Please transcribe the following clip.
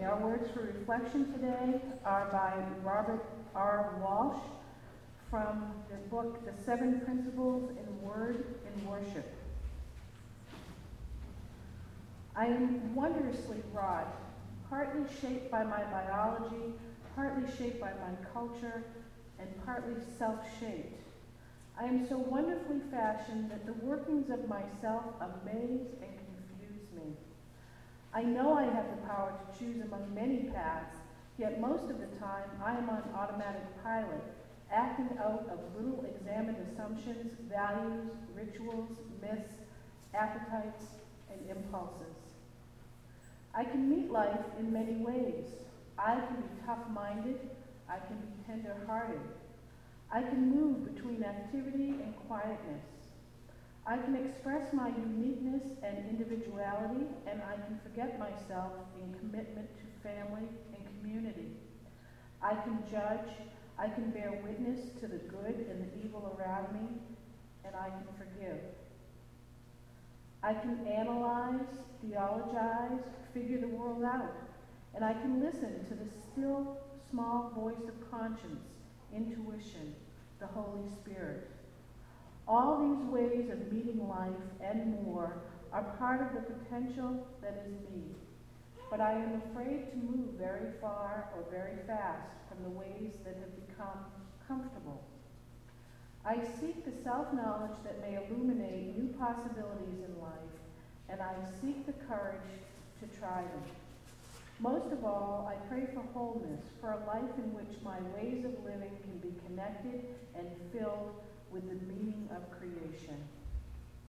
Our words for reflection today are by Robert R. Walsh from the book, The Seven Principles in Word and Worship. I am wondrously wrought, partly shaped by my biology, partly shaped by my culture, and partly self-shaped. I am so wonderfully fashioned that the workings of myself amaze and confuse me. I know I have the power to choose among many paths, yet most of the time I am on automatic pilot, acting out of little examined assumptions, values, rituals, myths, appetites, and impulses. I can meet life in many ways. I can be tough-minded. I can be tender-hearted. I can move between activity and quietness. I can express my uniqueness and individuality, and I can forget myself in commitment to family and community. I can judge. I can bear witness to the good and the evil around me, and I can forgive. I can analyze, theologize, figure the world out, and I can listen to the still, small voice of conscience, intuition, the Holy Spirit. All these ways of meeting life and more are part of the potential that is me, but I am afraid to move very far or very fast from the ways that have become comfortable. I seek the self-knowledge that may illuminate new possibilities in life, and I seek the courage to try them. Most of all, I pray for wholeness, for a life in which my ways of living can be connected and filled with the meaning of creation.